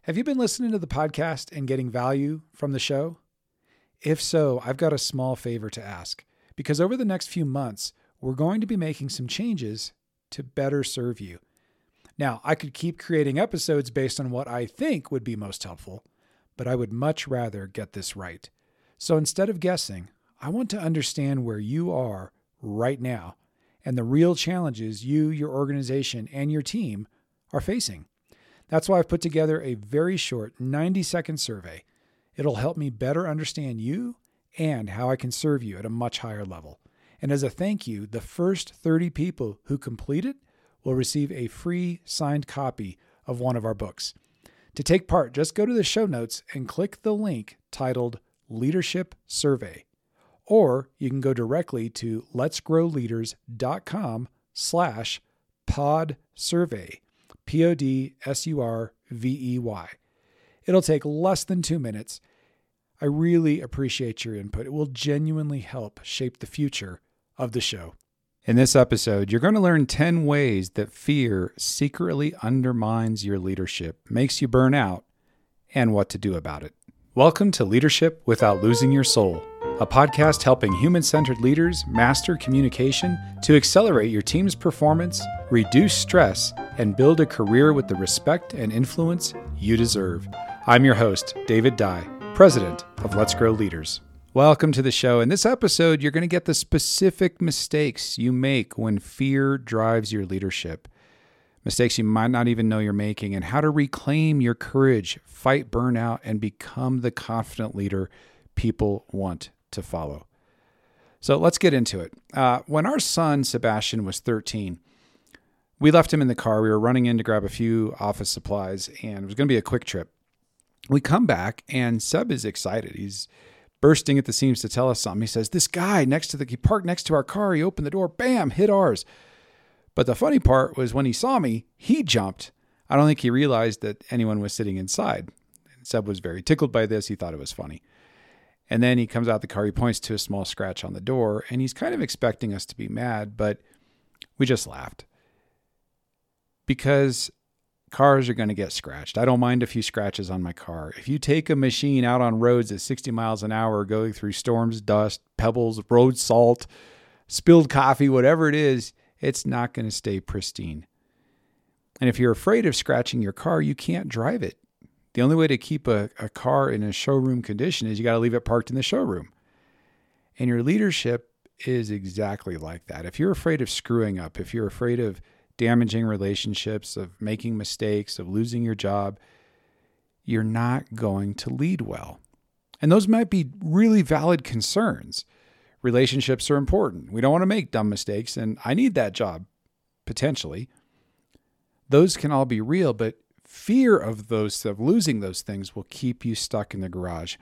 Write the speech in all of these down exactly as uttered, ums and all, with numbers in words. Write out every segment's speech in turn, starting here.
Have you been listening to the podcast and getting value from the show? If so, I've got a small favor to ask, because over the next few months, we're going to be making some changes to better serve you. Now, I could keep creating episodes based on what I think would be most helpful, but I would much rather get this right. So instead of guessing, I want to understand where you are right now and the real challenges you, your organization, and your team are facing. That's why I've put together a very short ninety-second survey. It'll help me better understand you and how I can serve you at a much higher level. And as a thank you, the first thirty people who complete it will receive a free signed copy of one of our books. To take part, just go to the show notes and click the link titled Leadership Survey. Or you can go directly to letsgrowleaders.com slash pod survey. P O D S U R V E Y. It'll take less than two minutes. I really appreciate your input. It will genuinely help shape the future of the show. In this episode, you're going to learn ten ways that fear secretly undermines your leadership, makes you burn out, and what to do about it. Welcome to Leadership Without Losing Your Soul, a podcast helping human-centered leaders master communication to accelerate your team's performance, reduce stress, and build a career with the respect and influence you deserve. I'm your host, David Dye, president of Let's Grow Leaders. Welcome to the show. In this episode, you're going to get the specific mistakes you make when fear drives your leadership. Mistakes you might not even know you're making, and how to reclaim your courage, fight burnout, and become the confident leader people want to follow. So let's get into it. Uh, when our son, Sebastian, was thirteen, we left him in the car. We were running in to grab a few office supplies, and it was going to be a quick trip. We come back, and Seb is excited. He's bursting at the seams to tell us something. He says, this guy next to the, he parked next to our car. He opened the door, bam, hit ours. But the funny part was when he saw me, he jumped. I don't think he realized that anyone was sitting inside. Seb was very tickled by this. He thought it was funny. And then he comes out the car, he points to a small scratch on the door, and he's kind of expecting us to be mad, but we just laughed. Because cars are going to get scratched. I don't mind a few scratches on my car. If you take a machine out on roads at sixty miles an hour, going through storms, dust, pebbles, road salt, spilled coffee, whatever it is, it's not going to stay pristine. And if you're afraid of scratching your car, you can't drive it. The only way to keep a, a car in a showroom condition is you got to leave it parked in the showroom. And your leadership is exactly like that. If you're afraid of screwing up, if you're afraid of damaging relationships, of making mistakes, of losing your job, you're not going to lead well. And those might be really valid concerns. Relationships are important. We don't want to make dumb mistakes, and I need that job, potentially. Those can all be real, but fear of those, of losing those things will keep you stuck in the garage.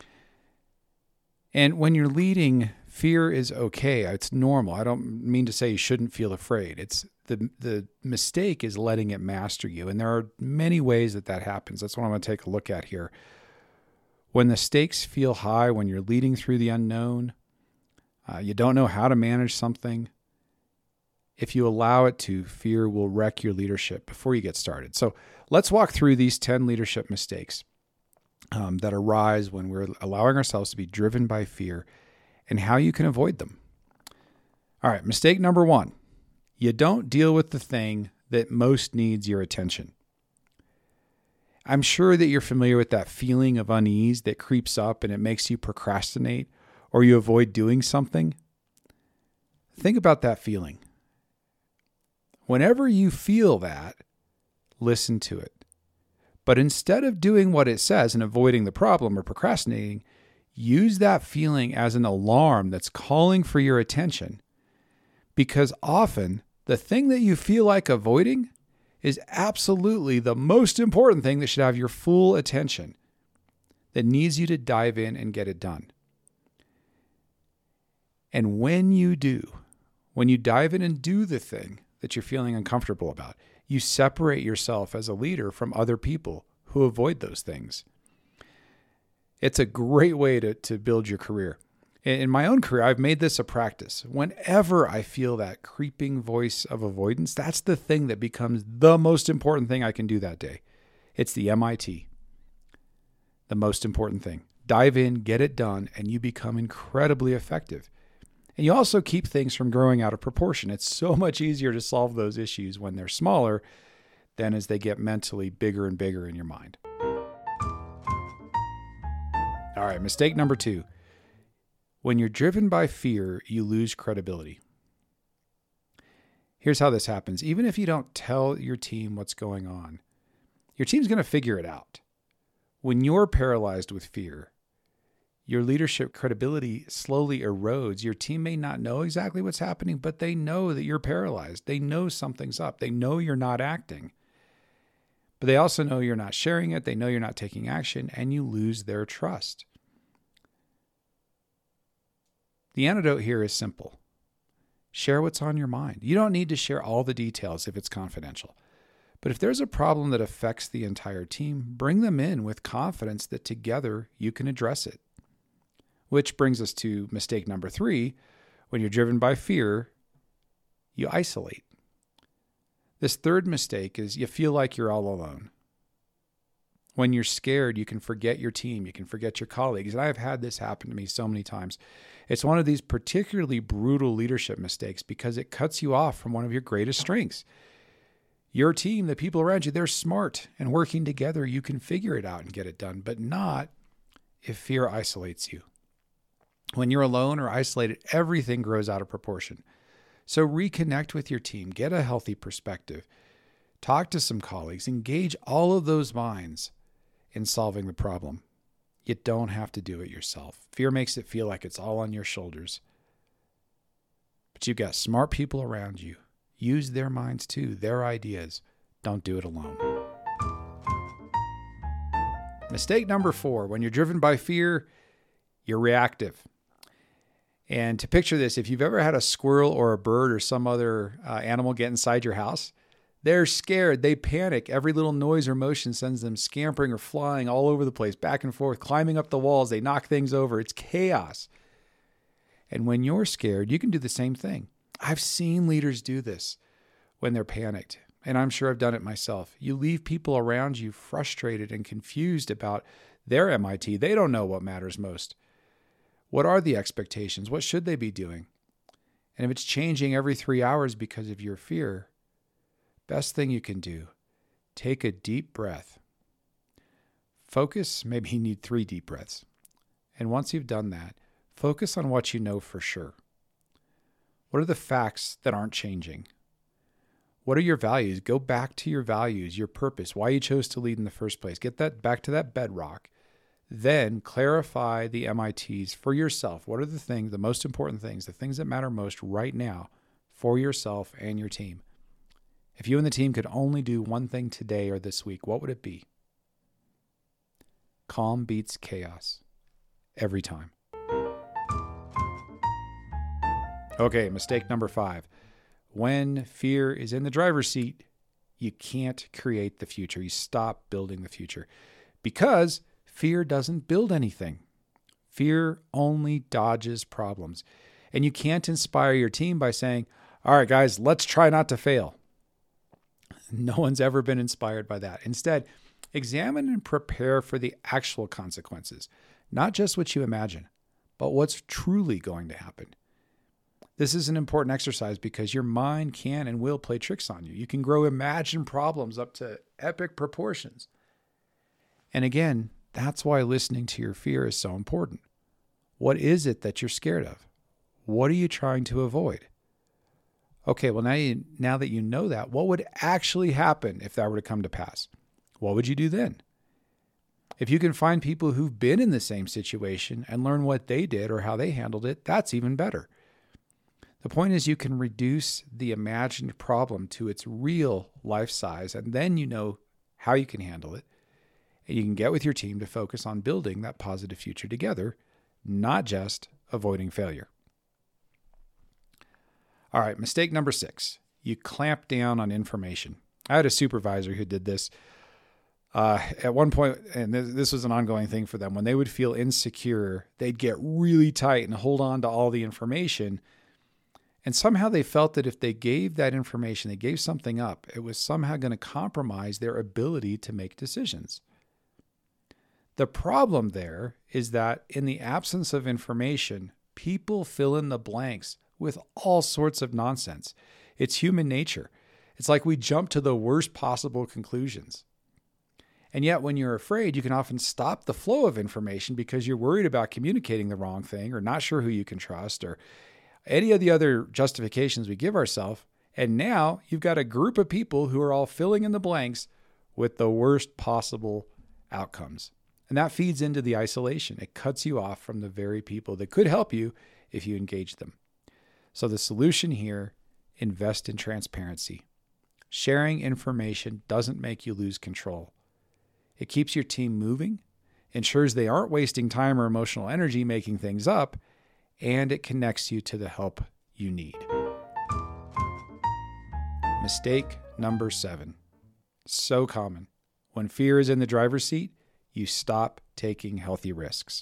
And when you're leading, fear is okay. It's normal. I don't mean to say you shouldn't feel afraid. It's the the mistake is letting it master you. And there are many ways that that happens. That's what I'm going to take a look at here. When the stakes feel high, when you're leading through the unknown, uh, you don't know how to manage something, if you allow it to, fear will wreck your leadership before you get started. So let's walk through these ten leadership mistakes um, that arise when we're allowing ourselves to be driven by fear and how you can avoid them. All right, mistake number one. You don't deal with the thing that most needs your attention. I'm sure that you're familiar with that feeling of unease that creeps up and it makes you procrastinate or you avoid doing something. Think about that feeling. Whenever you feel that, listen to it. But instead of doing what it says and avoiding the problem or procrastinating, use that feeling as an alarm that's calling for your attention. Because often, the thing that you feel like avoiding is absolutely the most important thing that should have your full attention, that needs you to dive in and get it done. And when you do, when you dive in and do the thing that you're feeling uncomfortable about, you separate yourself as a leader from other people who avoid those things. It's a great way to, to build your career. In my own career, I've made this a practice. Whenever I feel that creeping voice of avoidance, that's the thing that becomes the most important thing I can do that day. It's the M I T, the most important thing. Dive in, get it done, and you become incredibly effective. And you also keep things from growing out of proportion. It's so much easier to solve those issues when they're smaller than as they get mentally bigger and bigger in your mind. All right, mistake number two. When you're driven by fear, you lose credibility. Here's how this happens. Even if you don't tell your team what's going on, your team's going to figure it out. When you're paralyzed with fear, your leadership credibility slowly erodes. Your team may not know exactly what's happening, but they know that you're paralyzed. They know something's up. They know you're not acting. But they also know you're not sharing it. They know you're not taking action, and you lose their trust. The antidote here is simple. Share what's on your mind. You don't need to share all the details if it's confidential. But if there's a problem that affects the entire team, bring them in with confidence that together you can address it. Which brings us to mistake number three. When you're driven by fear, you isolate. This third mistake is you feel like you're all alone. When you're scared, you can forget your team. You can forget your colleagues. And I've had this happen to me so many times. It's one of these particularly brutal leadership mistakes because it cuts you off from one of your greatest strengths. Your team, the people around you, they're smart, and working together, you can figure it out and get it done, but not if fear isolates you. When you're alone or isolated, everything grows out of proportion. So reconnect with your team, get a healthy perspective, talk to some colleagues, engage all of those minds in solving the problem. You don't have to do it yourself. Fear makes it feel like it's all on your shoulders. But you've got smart people around you. Use their minds too, their ideas. Don't do it alone. Mistake number four, when you're driven by fear, you're reactive. And to picture this, if you've ever had a squirrel or a bird or some other uh, animal get inside your house, they're scared. They panic. Every little noise or motion sends them scampering or flying all over the place, back and forth, climbing up the walls. They knock things over. It's chaos. And when you're scared, you can do the same thing. I've seen leaders do this when they're panicked, and I'm sure I've done it myself. You leave people around you frustrated and confused about their M I T. They don't know what matters most. What are the expectations? What should they be doing? And if it's changing every three hours because of your fear, best thing you can do, take a deep breath. Focus, maybe you need three deep breaths. And once you've done that, focus on what you know for sure. What are the facts that aren't changing? What are your values? Go back to your values, your purpose, why you chose to lead in the first place. Get that back to that bedrock. Then clarify the M I Ts for yourself. What are the things, the most important things, the things that matter most right now for yourself and your team? If you and the team could only do one thing today or this week, what would it be? Calm beats chaos every time. Okay, mistake number five. When fear is in the driver's seat, you can't create the future. You stop building the future because fear doesn't build anything. Fear only dodges problems. And you can't inspire your team by saying, all right, guys, let's try not to fail. No one's ever been inspired by that. Instead, examine and prepare for the actual consequences, not just what you imagine, but what's truly going to happen. This is an important exercise because your mind can and will play tricks on you. You can grow imagined problems up to epic proportions. And again, that's why listening to your fear is so important. What is it that you're scared of? What are you trying to avoid? Okay, well, now you, now that you know that, what would actually happen if that were to come to pass? What would you do then? If you can find people who've been in the same situation and learn what they did or how they handled it, that's even better. The point is you can reduce the imagined problem to its real life size, and then you know how you can handle it. And you can get with your team to focus on building that positive future together, not just avoiding failure. All right, mistake number six. You clamp down on information. I had a supervisor who did this. Uh, at one point, and this, this was an ongoing thing for them, when they would feel insecure, they'd get really tight and hold on to all the information. And somehow they felt that if they gave that information, they gave something up, it was somehow going to compromise their ability to make decisions. The problem there is that in the absence of information, people fill in the blanks with all sorts of nonsense. It's human nature. It's like we jump to the worst possible conclusions. And yet when you're afraid, you can often stop the flow of information because you're worried about communicating the wrong thing or not sure who you can trust or any of the other justifications we give ourselves. And now you've got a group of people who are all filling in the blanks with the worst possible outcomes. And that feeds into the isolation. It cuts you off from the very people that could help you if you engage them. So the solution here, invest in transparency. Sharing information doesn't make you lose control. It keeps your team moving, ensures they aren't wasting time or emotional energy making things up, and it connects you to the help you need. Mistake number seven. So common. When fear is in the driver's seat, you stop taking healthy risks.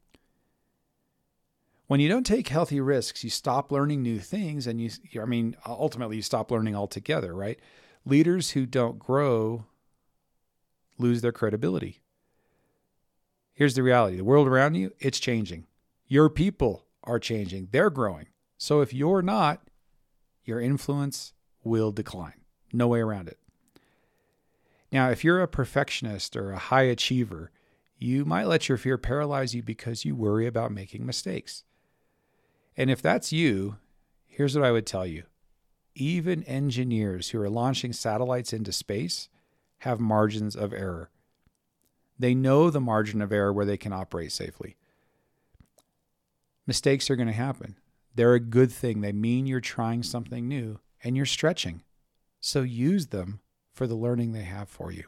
When you don't take healthy risks, you stop learning new things and you, I mean, ultimately you stop learning altogether, right? Leaders who don't grow lose their credibility. Here's the reality. The world around you, it's changing. Your people are changing. They're growing. So if you're not, your influence will decline. No way around it. Now, if you're a perfectionist or a high achiever, you might let your fear paralyze you because you worry about making mistakes. And if that's you, here's what I would tell you. Even engineers who are launching satellites into space have margins of error. They know the margin of error where they can operate safely. Mistakes are going to happen. They're a good thing. They mean you're trying something new and you're stretching. So use them for the learning they have for you.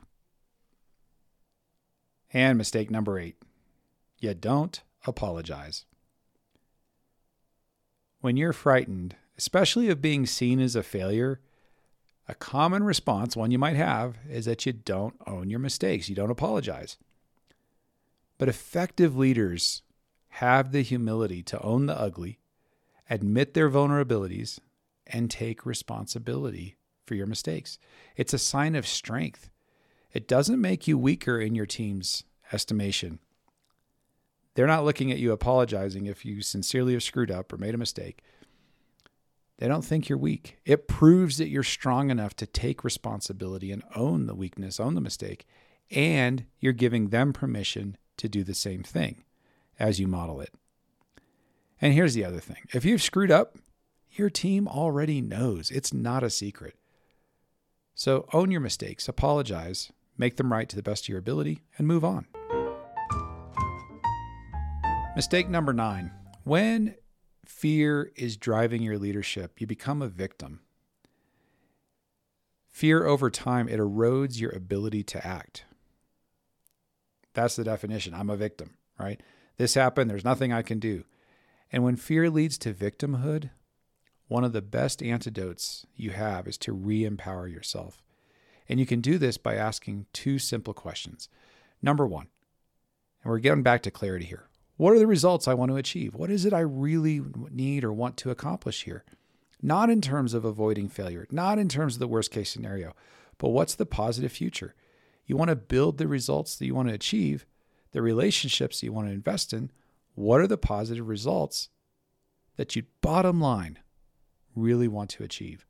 And mistake number eight, you don't apologize. When you're frightened, especially of being seen as a failure, a common response, one you might have, is that you don't own your mistakes. You don't apologize. But effective leaders have the humility to own the ugly, admit their vulnerabilities, and take responsibility for your mistakes. It's a sign of strength. It doesn't make you weaker in your team's estimation. They're not looking at you apologizing if you sincerely have screwed up or made a mistake. They don't think you're weak. It proves that you're strong enough to take responsibility and own the weakness, own the mistake, and you're giving them permission to do the same thing as you model it. And here's the other thing. If you've screwed up, your team already knows. It's not a secret. So own your mistakes, apologize, make them right to the best of your ability, and move on. Mistake number nine. When fear is driving your leadership, you become a victim. Fear over time, it erodes your ability to act. That's the definition. I'm a victim, right? This happened. There's nothing I can do. And when fear leads to victimhood, one of the best antidotes you have is to re-empower yourself. And you can do this by asking two simple questions. Number one, and we're getting back to clarity here. What are the results I want to achieve? What is it I really need or want to accomplish here? Not in terms of avoiding failure, not in terms of the worst case scenario, but what's the positive future? You want to build the results that you want to achieve, the relationships that you want to invest in. What are the positive results that you, bottom line, really want to achieve?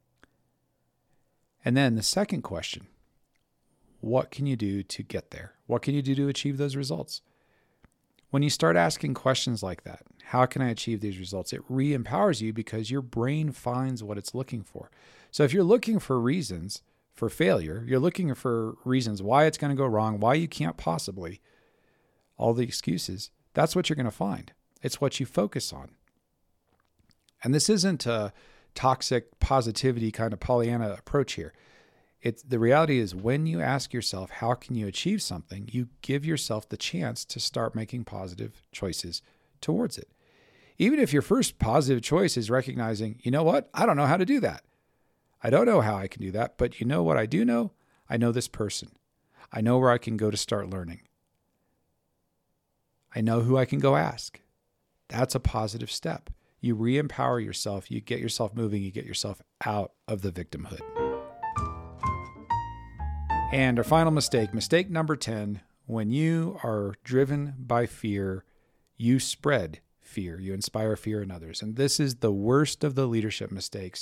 And then the second question, what can you do to get there? What can you do to achieve those results? When you start asking questions like that, how can I achieve these results? It re-empowers you because your brain finds what it's looking for. So if you're looking for reasons for failure, you're looking for reasons why it's going to go wrong, why you can't possibly, all the excuses, that's what you're going to find. It's what you focus on. And this isn't a toxic positivity kind of Pollyanna approach here. It's the reality is when you ask yourself, how can you achieve something? You give yourself the chance to start making positive choices towards it. Even if your first positive choice is recognizing, you know what? I don't know how to do that. I don't know how I can do that, but you know what I do know? I know this person. I know where I can go to start learning. I know who I can go ask. That's a positive step. You re-empower yourself, you get yourself moving, you get yourself out of the victimhood. And our final mistake, mistake number ten, When you are driven by fear, you spread fear. You inspire fear in others. And this is the worst of the leadership mistakes.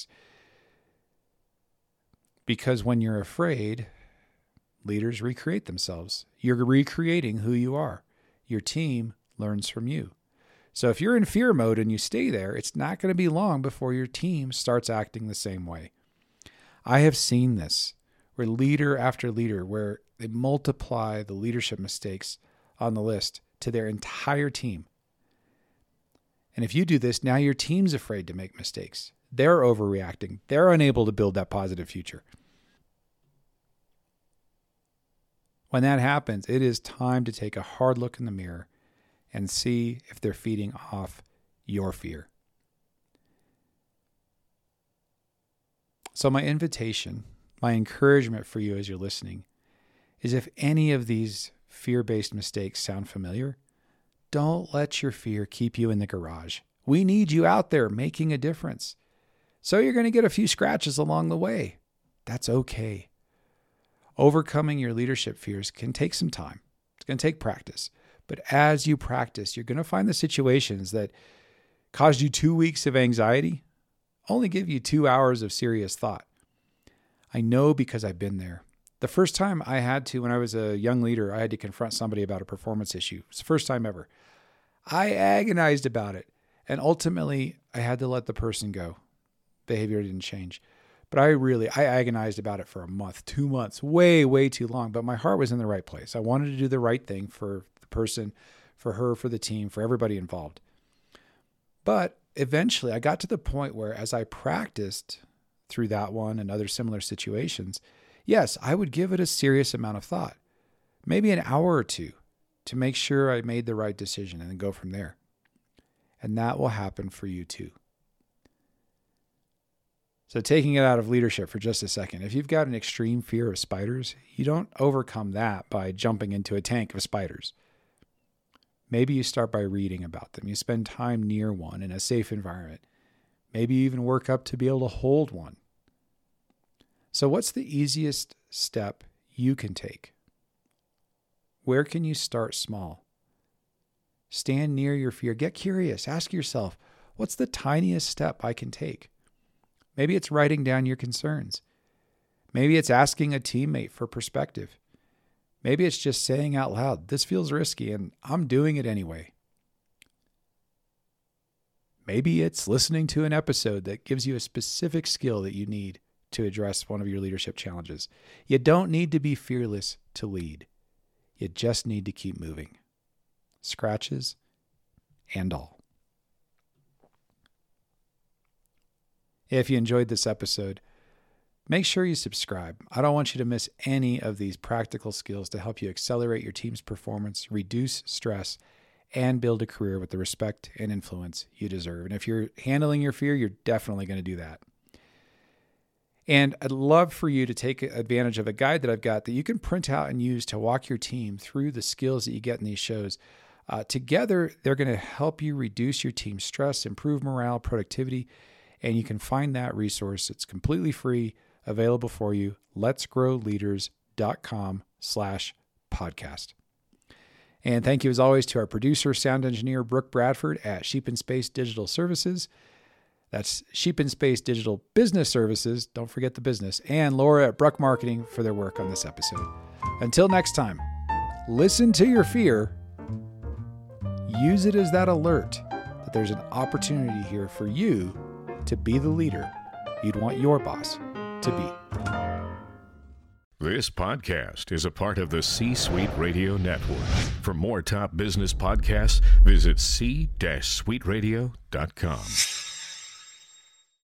Because when you're afraid, leaders recreate themselves. You're recreating who you are. Your team learns from you. So if you're in fear mode and you stay there, it's not going to be long before your team starts acting the same way. I have seen this where leader after leader, where they multiply the leadership mistakes on the list to their entire team. And if you do this, now your team's afraid to make mistakes. They're overreacting. They're unable to build that positive future. When that happens, it is time to take a hard look in the mirror and see if they're feeding off your fear. So my invitation, my encouragement for you as you're listening is, if any of these fear-based mistakes sound familiar, don't let your fear keep you in the garage. We need you out there making a difference. So you're going to get a few scratches along the way. That's okay. Overcoming your leadership fears can take some time. It's going to take practice. But as you practice, you're going to find the situations that caused you two weeks of anxiety only give you two hours of serious thought. I know because I've been there. The first time I had to, when I was a young leader, I had to confront somebody about a performance issue. It's the first time ever. I agonized about it. And ultimately, I had to let the person go. Behavior didn't change. But I really, I agonized about it for a month, two months, way, way too long. But my heart was in the right place. I wanted to do the right thing for the person, for her, for the team, for everybody involved. But eventually, I got to the point where, as I practiced through that one and other similar situations, yes, I would give it a serious amount of thought, maybe an hour or two, to make sure I made the right decision and then go from there. And that will happen for you too. So taking it out of leadership for just a second, if you've got an extreme fear of spiders, you don't overcome that by jumping into a tank of spiders. Maybe you start by reading about them. You spend time near one in a safe environment. Maybe you even work up to be able to hold one. So what's the easiest step you can take? Where can you start small? Stand near your fear. Get curious. Ask yourself, what's the tiniest step I can take? Maybe it's writing down your concerns. Maybe it's asking a teammate for perspective. Maybe it's just saying out loud, this feels risky and I'm doing it anyway. Maybe it's listening to an episode that gives you a specific skill that you need to address one of your leadership challenges. You don't need to be fearless to lead. You just need to keep moving. Scratches and all. If you enjoyed this episode, make sure you subscribe. I don't want you to miss any of these practical skills to help you accelerate your team's performance, reduce stress, and build a career with the respect and influence you deserve. And if you're handling your fear, you're definitely going to do that. And I'd love for you to take advantage of a guide that I've got that you can print out and use to walk your team through the skills that you get in these shows. Uh, together, they're going to help you reduce your team's stress, improve morale, productivity, and you can find that resource. It's completely free, available for you. letsgrowleaders.com slash podcast. And thank you as always to our producer, sound engineer, Brooke Bradford at Sheep and Space Digital Services. That's Sheep and Space Digital Business Services. Don't forget the business. And Laura at Bruck Marketing for their work on this episode. Until next time, listen to your fear. Use it as that alert that there's an opportunity here for you to be the leader you'd want your boss to be. This podcast is a part of the C-Suite Radio Network. For more top business podcasts, visit c suite radio dot com.